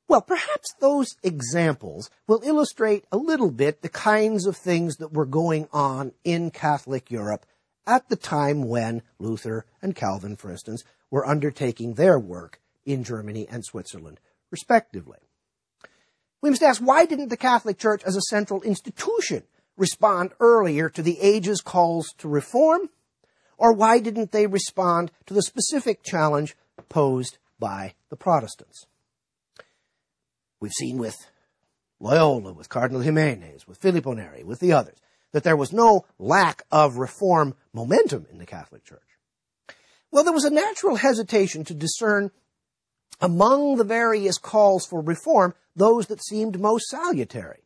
Well, perhaps those examples will illustrate a little bit the kinds of things that were going on in Catholic Europe at the time when Luther and Calvin, for instance, were undertaking their work in Germany and Switzerland, respectively. We must ask, why didn't the Catholic Church as a central institution respond earlier to the age's calls to reform? Or why didn't they respond to the specific challenge posed by the Protestants? We've seen with Loyola, with Cardinal Jimenez, with Filippo Neri, with the others, that there was no lack of reform momentum in the Catholic Church. Well, there was a natural hesitation to discern among the various calls for reform those that seemed most salutary.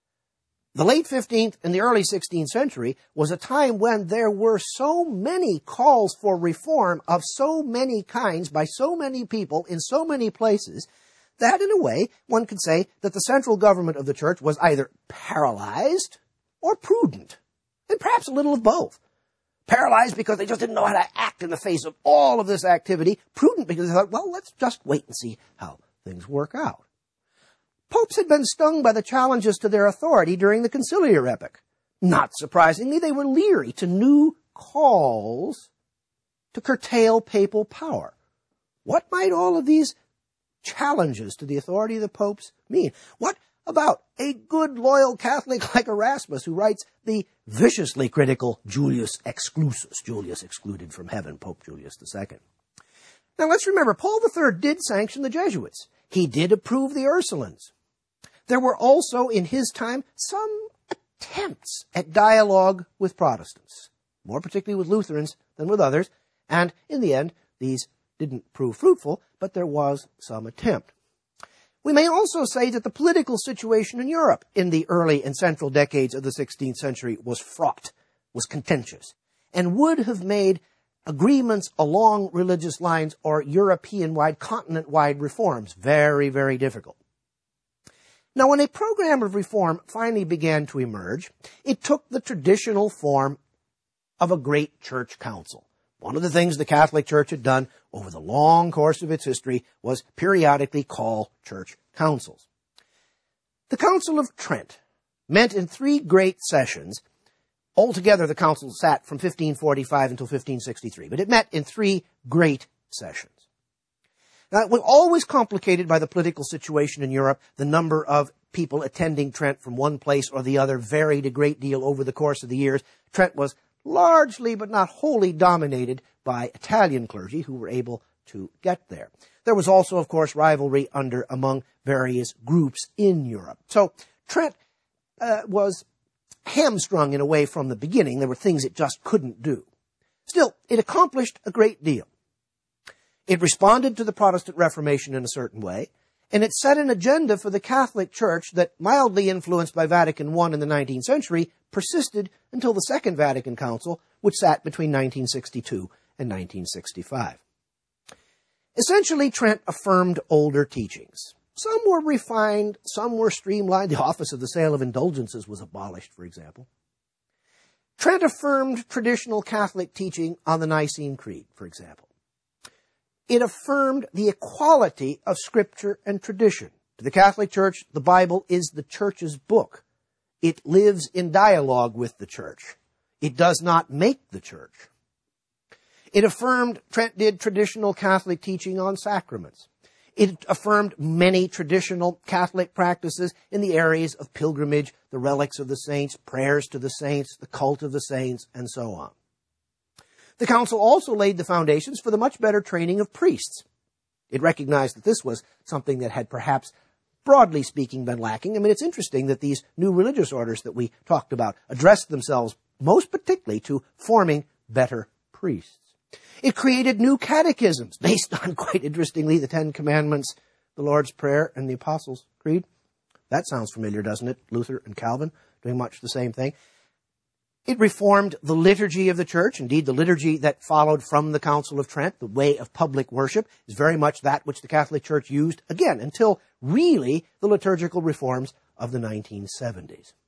The late 15th and the early 16th century was a time when there were so many calls for reform of so many kinds by so many people in so many places that, in a way, one could say that the central government of the Church was either paralyzed or prudent, and perhaps a little of both. Paralyzed because they just didn't know how to act in the face of all of this activity. Prudent because they thought, well, let's just wait and see how things work out. Popes had been stung by the challenges to their authority during the conciliar epoch. Not surprisingly, they were leery to new calls to curtail papal power. What might all of these challenges to the authority of the popes mean? What about a good, loyal Catholic like Erasmus, who writes the viciously critical Julius Exclusus, Julius excluded from heaven, Pope Julius II? Now let's remember, Paul III did sanction the Jesuits. He did approve the Ursulines. There were also, in his time, some attempts at dialogue with Protestants, more particularly with Lutherans than with others, and in the end, these didn't prove fruitful, but there was some attempt. We may also say that the political situation in Europe in the early and central decades of the 16th century was fraught, was contentious, and would have made agreements along religious lines or European-wide, continent-wide reforms very, very difficult. Now, when a program of reform finally began to emerge, it took the traditional form of a great church council. One of the things the Catholic Church had done over the long course of its history was periodically call church councils. The Council of Trent met in 3 great sessions. Altogether, the council sat from 1545 until 1563, but it met in 3 great sessions. Now, it was always complicated by the political situation in Europe. The number of people attending Trent from one place or the other varied a great deal over the course of the years. Trent was largely but not wholly dominated by Italian clergy who were able to get there. There was also, of course, rivalry among various groups in Europe. So Trent was hamstrung in a way from the beginning. There were things it just couldn't do. Still, it accomplished a great deal. It responded to the Protestant Reformation in a certain way, and it set an agenda for the Catholic Church that, mildly influenced by Vatican I in the 19th century, persisted until the Second Vatican Council, which sat between 1962 and 1965. Essentially, Trent affirmed older teachings. Some were refined, some were streamlined. The office of the sale of indulgences was abolished, for example. Trent affirmed traditional Catholic teaching on the Nicene Creed, for example. It affirmed the equality of Scripture and tradition. To the Catholic Church, the Bible is the Church's book. It lives in dialogue with the Church. It does not make the Church. Trent did traditional Catholic teaching on sacraments. It affirmed many traditional Catholic practices in the areas of pilgrimage, the relics of the saints, prayers to the saints, the cult of the saints, and so on. The Council also laid the foundations for the much better training of priests. It recognized that this was something that had perhaps, broadly speaking, been lacking. I mean, it's interesting that these new religious orders that we talked about addressed themselves most particularly to forming better priests. It created new catechisms based on, quite interestingly, the 10 Commandments, the Lord's Prayer, and the Apostles' Creed. That sounds familiar, doesn't it? Luther and Calvin doing much the same thing. It reformed the liturgy of the Church. Indeed, the liturgy that followed from the Council of Trent, the way of public worship, is very much that which the Catholic Church used, again, until really the liturgical reforms of the 1970s.